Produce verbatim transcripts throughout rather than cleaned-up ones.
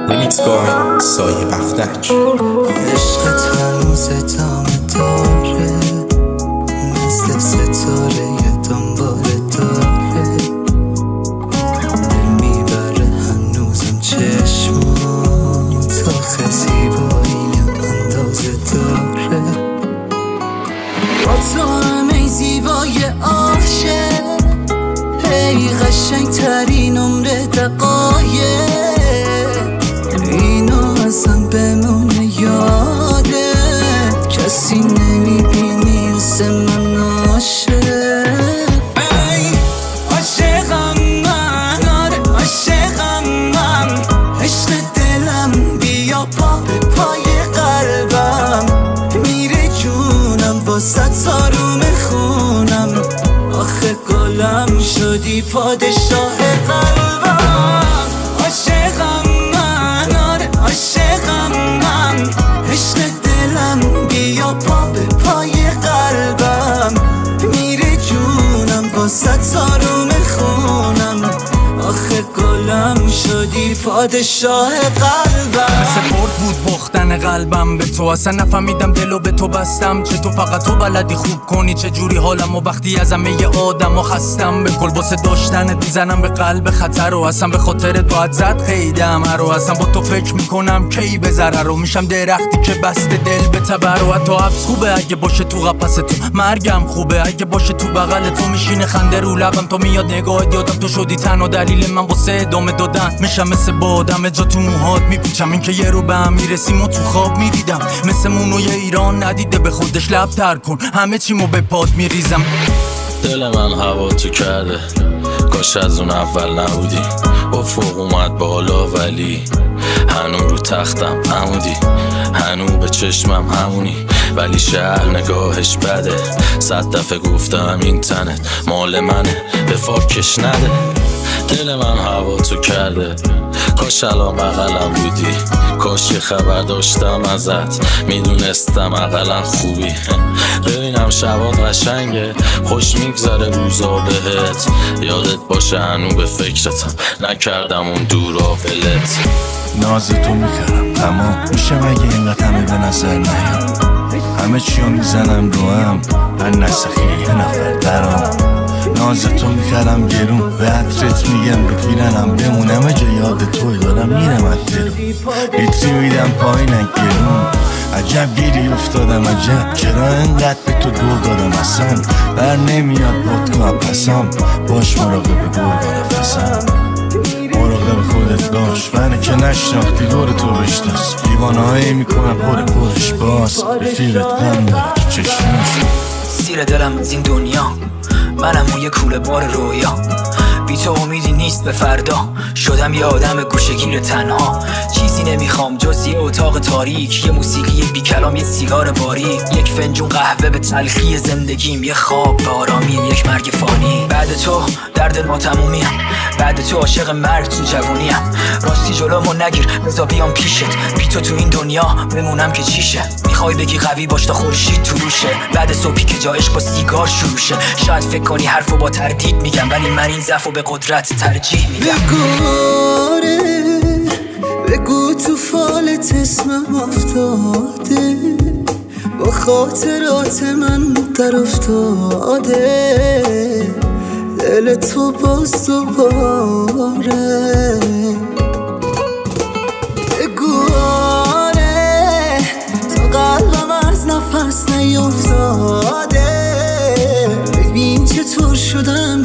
ریمیکس بای سایه بختک. عشقت هنوز ادامه داره، مثل ستاره دنبال داره، دل میبره هنوزم چشمون تا زیبایی اندازه داره. با تو همه زیبای عاشق، هی قشنگ ترین عمر دقایق، اینو ازم بمونه یادت، کسی نمیبینی مثل من عاشق. ای عاشقم من، آره عاشقم من، عشق دلم بیا پا به پای قلبم، میره جونم واسه آروم خونم، آخه گلم شدی پادشاه قلبم. عاشقم من، آره عاشقم من، عشق دلم بیا پا به پای قلبم، میره جونم واسه آروم خونم، آخه گلم شدی پادشاه قلبم. مثل برد بود بختن قلبم به تو، اصلا نفهمیدم دلو به تو بستم، چه تو فقط تو بلدی خوب کنی چه جوری حالم، و وقتی از همه آدم و خستم به کل واسه داشتنت میزنم به قلب خطر، و اصلا به خاطرت باید زد قیدم رو، اصلا با تو فکر میکنم کی به ضرر رو، میشم درختی که بسته دل به تبر، و حتی حبس خوبه اگه باشه تو قفس تو، مرگم خوبه اگه باشه تو بغل تو، میشینه خنده رو لبم تو میاد نگاهت یادم تو شدی تنها دلیل من واسه ادامه دادن، میشم مثل بادم جا تو موهات میپیچم، این که یه رو به هم میرسیم و تو خواب میدیدم، مثل مونوی ایران ندیده به خودش لب تر کن، همه چیمو به پاد میریزم. دل من هوا تو کرده، کاش از اون اول نبودی، افق اومد بالا ولی هنو رو تختم عمودی، هنو به چشمم همونی، ولی شهر نگاهش بده، صد دفعه گفتم این تنت مال منه، به فاکش نده. دل من هوا تو کرده، کاش الان بغلم بودی، کاش یه خبر داشتم ازت، میدونستم اقلا خوبی، ببینم شبات قشنگه، خوش میگذره روزا بهت، یادت باشه هنو به فکرتم، نکردم اون دورا ولت. ناز تو میکردم تمام میشه مگه اینقدر همه به نظر نیام، همه چیو میزنم رو هم، من نسخی یه نفر درام، ناز تو میکردم گرون، به عطرت میگم بپیرنم بمونم جا یاد توی دارم میرم اترو، بیتری میدم پایینن گرون، عجب گیری افتادم عجب، چرا انقدر به تو دور دادم اصلا، بر نمیاد ودکا پسام، باش مراقب گرگا نفسم، مراقب خودت باش، منه که نشناختی دور تو بشناس، دیوانه هایی میکنم پر پرش باز، رفیقت غم داره تو چشماش. سیر دلم از این دنیا، منم اون یه کوله بار رویا، بی تو امیدی نیست به فردا، شدم یه آدم گوشه‌گیر تنها، چیزی نمیخوام جز یه اتاق تاریک، یه موسیقی بی کلام، یه سیگار باریک، یک فنجون قهوه به تلخی زندگیم، یه خواب به آرامیم، یک مرگ فانی. بعد تو درد ما تمومیم، بعد تو عاشق مرگ تو جوونیم، راستی جلومو نگیر بذار بیام پیشت، بی تو تو این دنیا بمونم که چیشه، میخوای بگی قوی باش تا خورشید تو روشه، بعد صبحی که جا عشق با سیگار شروع شه، شاید فکر کنی حرفو با تردید میگم، ولی من این ضعفو به قدرت ترجیح میدم. بگواره بگو تو فالت اسمم افتاده، با خاطرات من در افتاده، دل تو باز دوباره. بگواره تا قلبم از نفس نیفتاده، ببین چطور شدم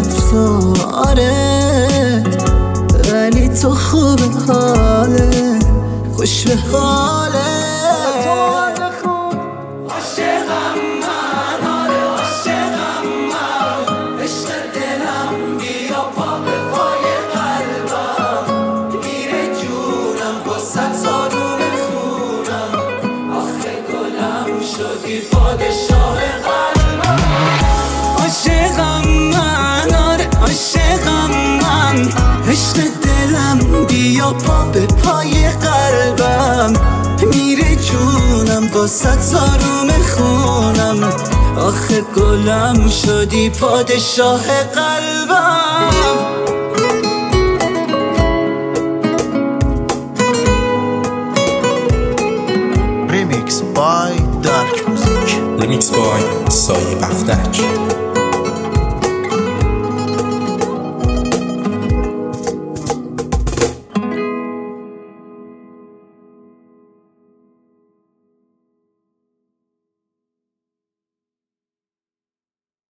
گرفتاره، ولی تو خوب حاله، خوش به حاله. عاشقم من، آره عاشقم من، عشق دلم بیا پا به پای قلبم، میره جونم واسه آروم خونم، آخه گلم شدی پادشاه قلبم. عاشقم من، آره عاشقم من، عشق دلم بیا پا به پای قلبم، میره جونم واسه آروم خونم، آخه گلم شدی پادشاه قلبم. بای دارک موزیک. ریمیکس بای سایه بختک.